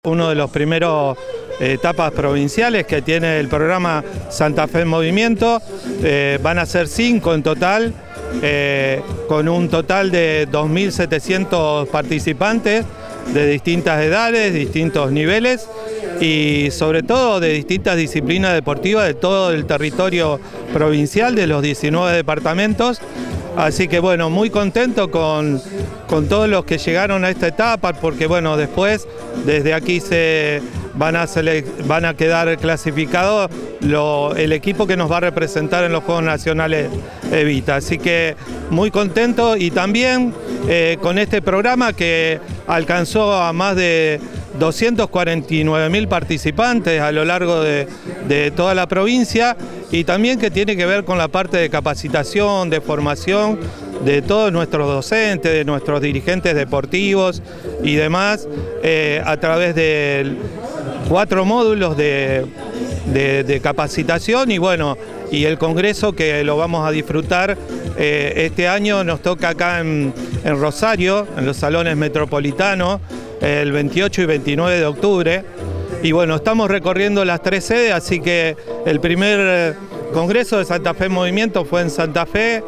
Uno de los primeros etapas provinciales que tiene el programa Santa Fe en Movimiento. Van a ser 5 en total, con un total de 2.700 participantes de distintas edades, distintos niveles y sobre todo de distintas disciplinas deportivas de todo el territorio provincial de los 19 departamentos. Así que bueno, muy contento con todos los que llegaron a esta etapa, porque bueno, después desde aquí van a quedar clasificados el equipo que nos va a representar en los Juegos Nacionales Evita. Así que muy contento y también con este programa que alcanzó a más de 249.000 participantes a lo largo de toda la provincia, y también que tiene que ver con la parte de capacitación, de formación de todos nuestros docentes, de nuestros dirigentes deportivos y demás, a través de 4 módulos de capacitación y bueno, y el congreso que lo vamos a disfrutar este año. Nos toca acá en Rosario, en los salones metropolitanos, el 28 y 29 de octubre. Y bueno, estamos recorriendo las 3 sedes, así que el primer congreso de Santa Fe en Movimiento fue en Santa Fe.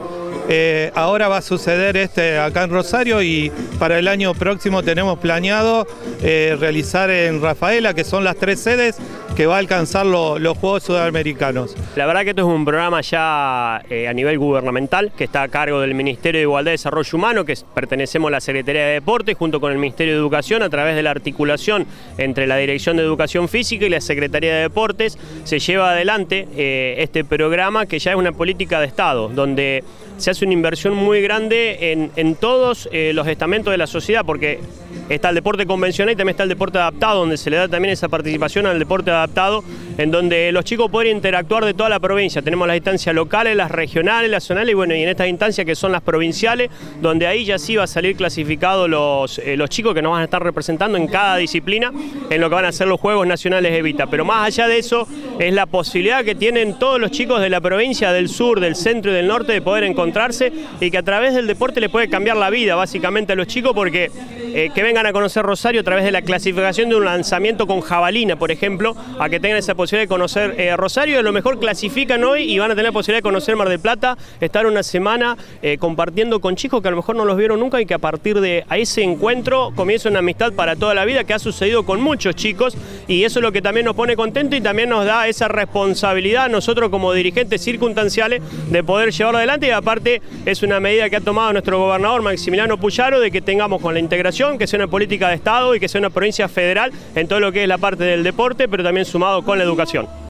Ahora va a suceder acá en Rosario, y para el año próximo tenemos planeado realizar en Rafaela, que son las 3 sedes que va a alcanzar los Juegos Sudamericanos. La verdad que esto es un programa ya a nivel gubernamental, que está a cargo del Ministerio de Igualdad y Desarrollo Humano, que pertenecemos a la Secretaría de Deportes, junto con el Ministerio de Educación, a través de la articulación entre la Dirección de Educación Física y la Secretaría de Deportes. Se lleva adelante este programa, que ya es una política de Estado, donde se hace una inversión muy grande en todos los estamentos de la sociedad, porque está el deporte convencional y también está el deporte adaptado, donde se le da también esa participación al deporte adaptado, en donde los chicos pueden interactuar de toda la provincia. Tenemos las instancias locales, las regionales, las zonales y bueno, y en estas instancias que son las provinciales, donde ahí ya sí va a salir clasificados los chicos que nos van a estar representando en cada disciplina, en lo que van a ser los Juegos Nacionales Evita. Pero más allá de eso, es la posibilidad que tienen todos los chicos de la provincia, del sur, del centro y del norte, de poder encontrarse, y que a través del deporte le puede cambiar la vida básicamente a los chicos, porque que vengan a conocer Rosario a través de la clasificación de un lanzamiento con jabalina, por ejemplo, a que tengan esa posibilidad de conocer Rosario. A lo mejor clasifican hoy y van a tener la posibilidad de conocer Mar del Plata, estar una semana compartiendo con chicos que a lo mejor no los vieron nunca, y que a partir de ese encuentro comienza una amistad para toda la vida, que ha sucedido con muchos chicos, y eso es lo que también nos pone contentos y también nos da esa responsabilidad a nosotros como dirigentes circunstanciales de poder llevarlo adelante. Y aparte es una medida que ha tomado nuestro gobernador Maximiliano Puyaro, de que tengamos con la integración, que sea una política de Estado y que sea una provincia federal en todo lo que es la parte del deporte, pero también sumado con la educación.